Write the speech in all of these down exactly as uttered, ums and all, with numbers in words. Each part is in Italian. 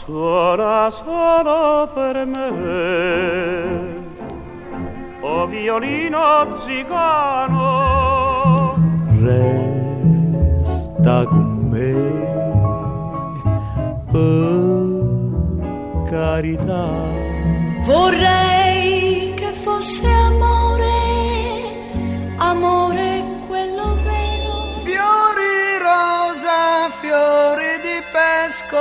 suona solo per me, o violino zigano, resta con me, per carità. Vorrei che fosse amore, amore quello vero. Fiori rosa, fiori di pesco,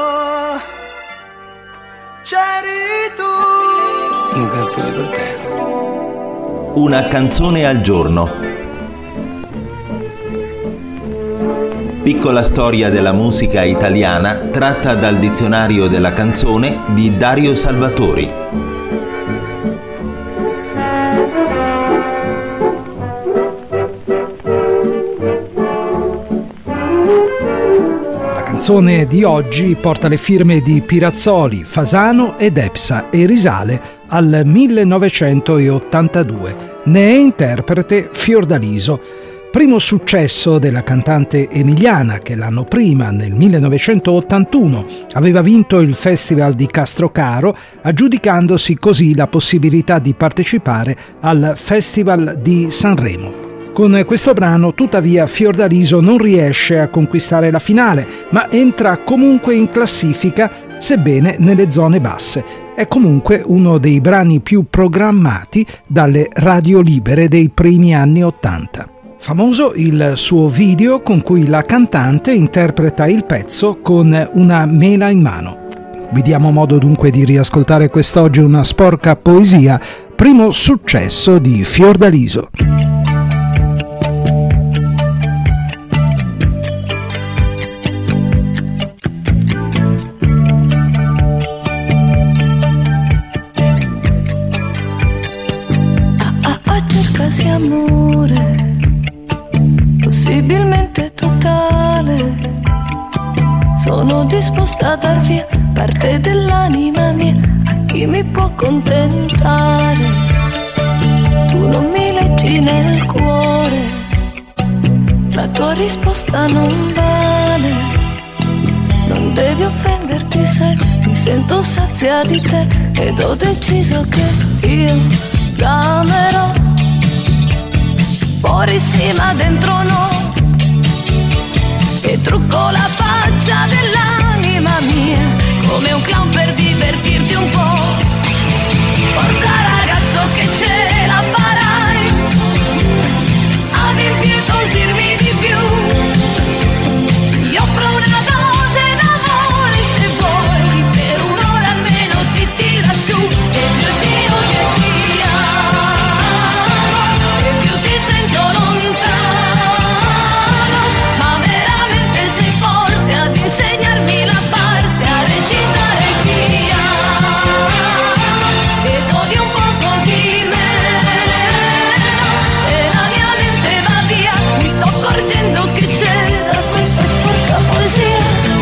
c'eri tu. Una canzone per te. Una canzone al giorno. Piccola storia della musica italiana tratta dal dizionario della canzone di Dario Salvatori. La canzone di oggi porta le firme di Pirazzoli, Fasano ed Epsa e risale al millenovecentottantadue. Ne è interprete Fiordaliso, primo successo della cantante emiliana che l'anno prima, nel millenovecentottantuno, aveva vinto il Festival di Castrocaro, aggiudicandosi così la possibilità di partecipare al Festival di Sanremo. Con questo brano, tuttavia, Fiordaliso non riesce a conquistare la finale, ma entra comunque in classifica, sebbene nelle zone basse. È comunque uno dei brani più programmati dalle radio libere dei primi anni Ottanta. Famoso il suo video con cui la cantante interpreta il pezzo con una mela in mano. Vi diamo modo dunque di riascoltare quest'oggi una sporca poesia, primo successo di Fiordaliso. Cercasi amore, possibilmente totale. Sono disposta a dar via parte dell'anima mia a chi mi può accontentare. Tu non mi leggi nel cuore, la tua risposta non vale. Non devi offenderti se mi sento sazia di te ed ho deciso che io t'amerò. Fuori sì ma dentro no, e trucco la faccia dell'anima mia come un clown per divertirti un po'. Forza ragazzo che ce la farai ad impietosirmi di più. Io offro una dose d'amore se vuoi, per un'ora almeno ti tira su. E più Dio che ti amo, e più ti sento lontano, ma veramente sei forte ad insegnarmi la parte, a recitare il piano, ed odi un poco di me, e la mia mente va via, mi sto accorgendo che c'è da questa sporca poesia.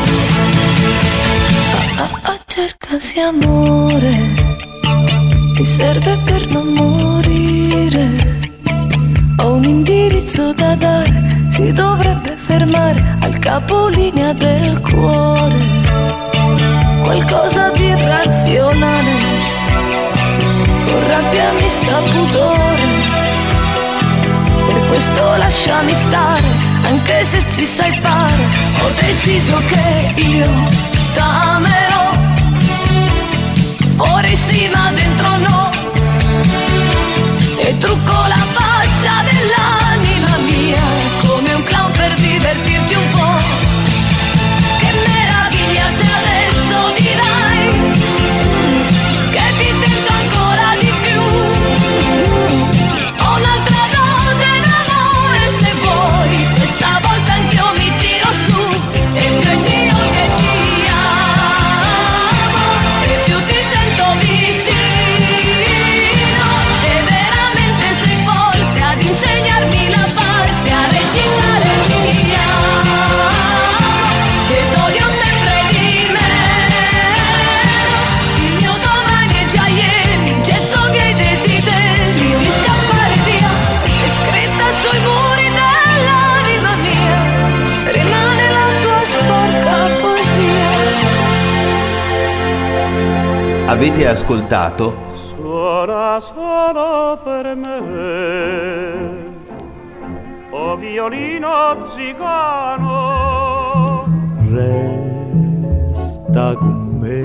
Ah, ah, ah, cercasi amore, mi serve per non morire. Ho un indirizzo da dare, si dovrebbe fermare al capolinea del cuore. Qualcosa di irrazionale, con rabbia mista pudore. Per questo lasciami stare, anche se ci sai fare. Ho deciso che io t'amerò. Fuori sì ma dentro no, e trucco la faccia dell'anima mia come un clown per divertirti un po'. Che meraviglia se adesso dirai che ti tento ancora di più. Ho un'altra dose d'amore se vuoi, questa volta anch'io mi tiro su. E più è Dio che ti amo, e più ti sento vicino, e veramente sei Avete ascoltato Suona solo per me, o violino zigano. Resta con me,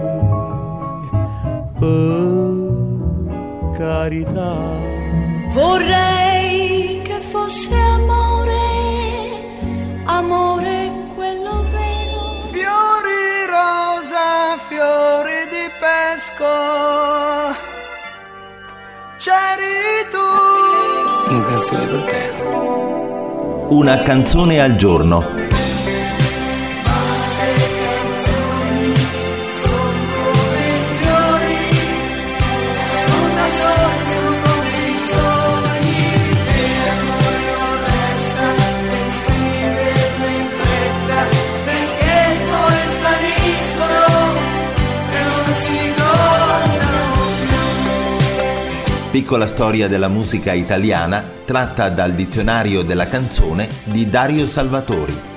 per carità. Vorrei che fosse amore, amore quello vero. Fiori rosa, fiori di pesco, c'eri tu. Una canzone per te. Una canzone al giorno. Piccola storia della musica italiana tratta dal dizionario della canzone di Dario Salvatori.